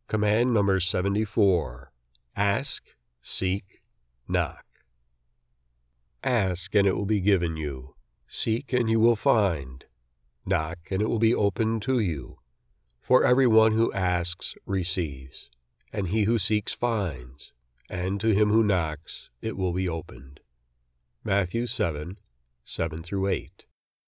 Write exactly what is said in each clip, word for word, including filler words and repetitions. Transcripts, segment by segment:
Command number seventy-four. Ask, seek, knock. Ask, and it will be given you. Seek, and you will find. Knock, and it will be opened to you. For everyone who asks receives, and he who seeks finds, and to him who knocks it will be opened. Matthew seven, seven through eight.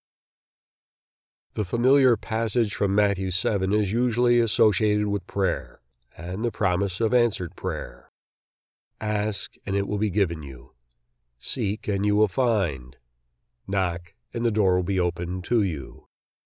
The familiar passage from Matthew seven is usually associated with prayer and the promise of answered prayer. Ask, and it will be given you. Seek, and you will find. Knock, and the door will be opened to you.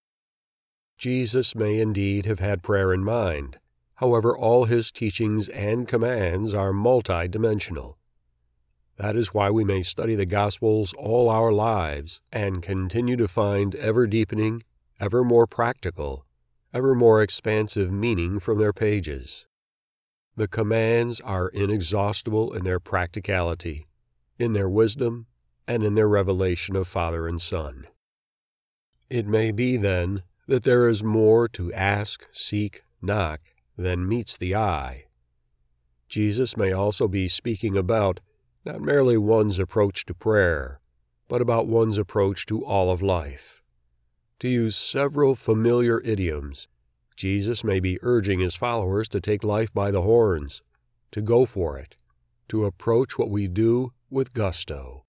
Jesus may indeed have had prayer in mind. However, all his teachings and commands are multidimensional. That is why we may study the Gospels all our lives and continue to find ever-deepening, ever more practical, ever more expansive meaning from their pages. The commands are inexhaustible in their practicality, in their wisdom, and in their revelation of Father and Son. It may be, then, that there is more to ask, seek, knock than meets the eye. Jesus may also be speaking about not merely one's approach to prayer, but about one's approach to all of life. To use several familiar idioms, Jesus may be urging his followers to take life by the horns, to go for it, to approach what we do with gusto.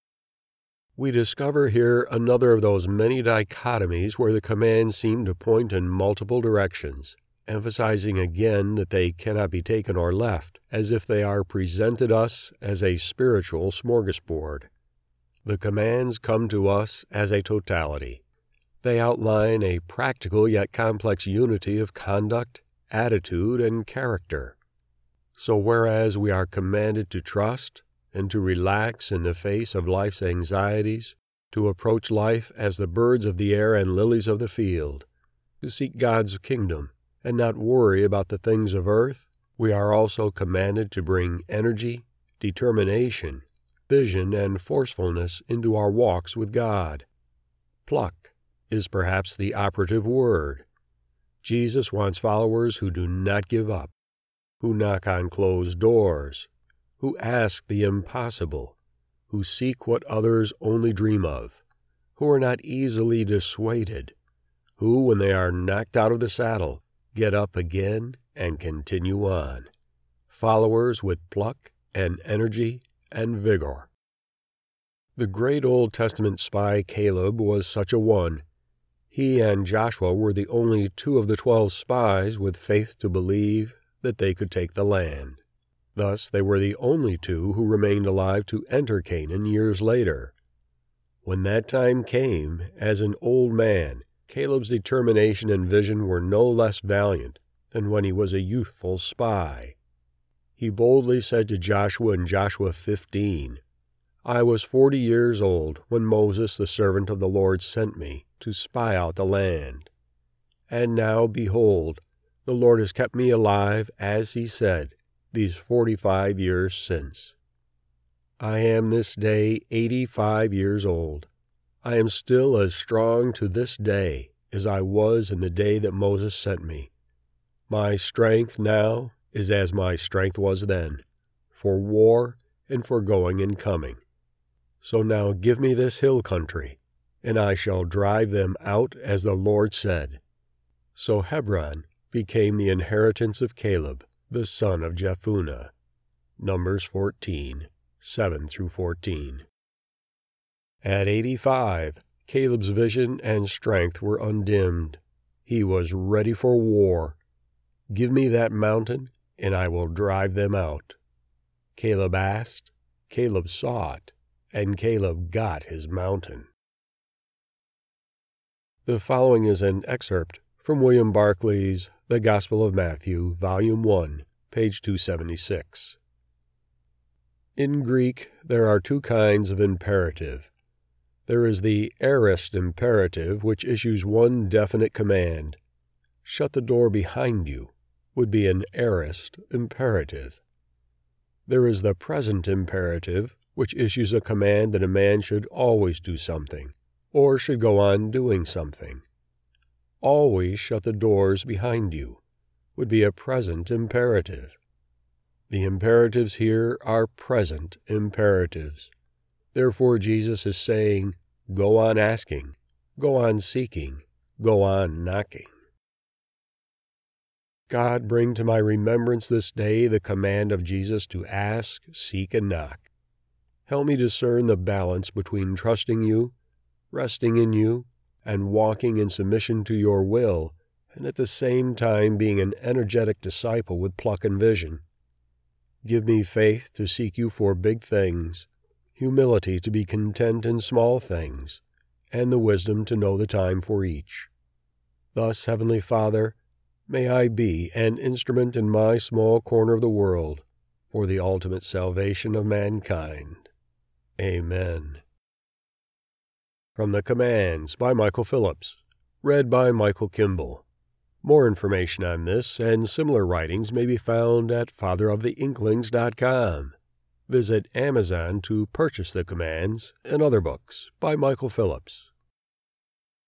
We discover here another of those many dichotomies where the commands seem to point in multiple directions, emphasizing again that they cannot be taken or left, as if they are presented us as a spiritual smorgasbord. The commands come to us as a totality. They outline a practical yet complex unity of conduct, attitude, and character. So whereas we are commanded to trust and to relax in the face of life's anxieties, to approach life as the birds of the air and lilies of the field, to seek God's kingdom and not worry about the things of earth, we are also commanded to bring energy, determination, vision, and forcefulness into our walks with God. Pluck is perhaps the operative word. Jesus wants followers who do not give up, who knock on closed doors, who ask the impossible, who seek what others only dream of, who are not easily dissuaded, who, when they are knocked out of the saddle, get up again and continue on. Followers with pluck and energy and vigor. The great Old Testament spy Caleb was such a one. He and Joshua were the only two of the twelve spies with faith to believe that they could take the land. Thus, they were the only two who remained alive to enter Canaan years later. When that time came, as an old man, Caleb's determination and vision were no less valiant than when he was a youthful spy. He boldly said to Joshua in Joshua fifteen, "I was forty years old when Moses the servant of the Lord sent me to spy out the land. And now, behold, the Lord has kept me alive, as he said, these forty-five years since. I am this day eighty-five years old. I am still as strong to this day as I was in the day that Moses sent me. My strength now is as my strength was then, for war and for going and coming. So now give me this hill country, and I shall drive them out as the Lord said." So Hebron became the inheritance of Caleb, the son of Jephunneh. Numbers fourteen, seven through fourteen. At eighty-five, Caleb's vision and strength were undimmed. He was ready for war. "Give me that mountain, and I will drive them out." Caleb asked, Caleb sought, and Caleb got his mountain. The following is an excerpt from William Barclay's The Gospel of Matthew, Volume one, page two seventy-six. In Greek, there are two kinds of imperative. There is the aorist imperative, which issues one definite command. "Shut the door behind you" would be an aorist imperative. There is the present imperative, which issues a command that a man should always do something, or should go on doing something. "Always shut the doors behind you" would be a present imperative. The imperatives here are present imperatives. Therefore, Jesus is saying, go on asking, go on seeking, go on knocking. God, bring to my remembrance this day the command of Jesus to ask, seek, and knock. Help me discern the balance between trusting you, resting in you, and walking in submission to your will, and at the same time being an energetic disciple with pluck and vision. Give me faith to seek you for big things, humility to be content in small things, and the wisdom to know the time for each. Thus, Heavenly Father, may I be an instrument in my small corner of the world for the ultimate salvation of mankind. Amen. From the Commands by Michael Phillips, read by Michael Kimball. More information on this and similar writings may be found at father of the inklings dot com. Visit Amazon to purchase the Commands and other books by Michael Phillips.